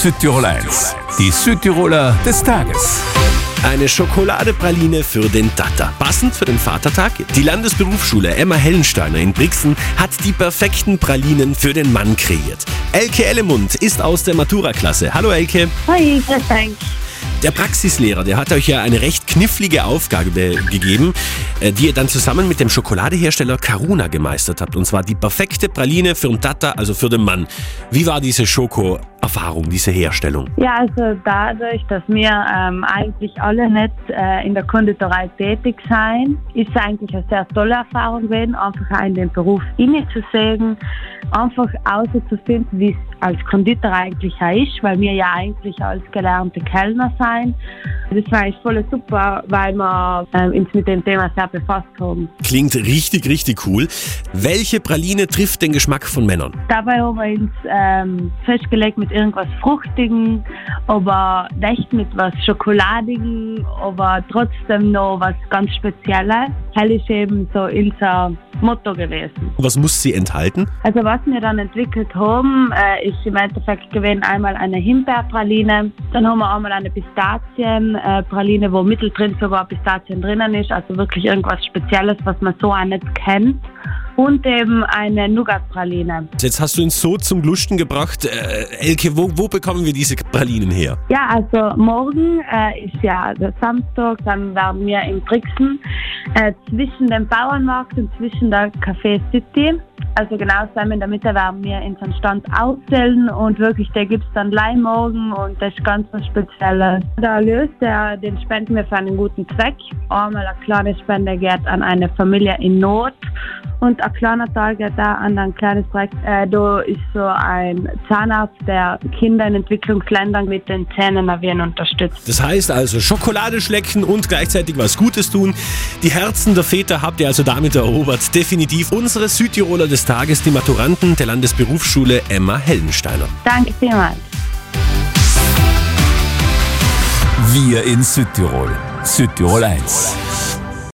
Südtirol 1, die Südtiroler des Tages. Eine Schokoladepraline für den Tata. Passend für den Vatertag. Die Landesberufsschule Emma Hellensteiner in Brixen hat die perfekten Pralinen für den Mann kreiert. Elke Ellemund ist aus der Matura-Klasse. Hallo Elke. Hi, grüß dich. Der Praxislehrer, der hat euch ja eine recht knifflige Aufgabe gegeben, die ihr dann zusammen mit dem Schokoladehersteller Caruna gemeistert habt. Und zwar die perfekte Praline für den Tata, also für den Mann. Wie war diese Schoko-Erfahrung, diese Herstellung? Ja, also dadurch, dass wir eigentlich alle nicht in der Konditorei tätig sind, ist es eigentlich eine sehr tolle Erfahrung gewesen, einfach auch in den Beruf hineinzusehen, einfach herauszufinden, wie es als Konditor eigentlich auch ist, weil wir ja eigentlich als gelernte Kellner sind. Das war echt voll super, weil wir uns mit dem Thema sehr befasst haben. Klingt richtig, richtig cool. Welche Praline trifft den Geschmack von Männern? Dabei haben wir uns festgelegt mit irgendwas Fruchtigem, aber nicht mit was Schokoladigem, aber trotzdem noch was ganz Spezielles. Das ist eben so unser Motto gewesen. Was muss sie enthalten? Also was wir dann entwickelt haben, ist im Endeffekt gewesen einmal eine Himbeerpraline, dann haben wir einmal eine Pistazienpraline, wo mittendrin sogar Pistazien drinnen ist, also wirklich irgendwas Spezielles, was man so auch nicht kennt. Und eben eine Nougat-Praline. Jetzt hast du uns so zum Glusten gebracht. Elke, wo bekommen wir diese Pralinen her? Ja, also morgen ist ja der Samstag, dann werden wir in Brixen zwischen dem Bauernmarkt und zwischen der Café City. Also genau zusammen in der Mitte werden wir unseren Stand aufstellen und wirklich, der gibt es dann gleich morgen und das ist ganz was Spezielles. Der Erlös, den spenden wir für einen guten Zweck. Einmal eine kleine Spende geht an eine Familie in Not und ein kleiner Teil geht da an ein kleines Projekt. Da ist so ein Zahnarzt, der Kinder in Entwicklungsländern mit den Zähnen unterstützt. Das heißt also Schokolade schlecken und gleichzeitig was Gutes tun. Die Herzen der Väter habt ihr also damit erobert. Definitiv unsere Südtiroler des Tages, die Maturanten der Landesberufsschule Emma Hellensteiner. Danke vielmals. Wir in Südtirol. Südtirol 1.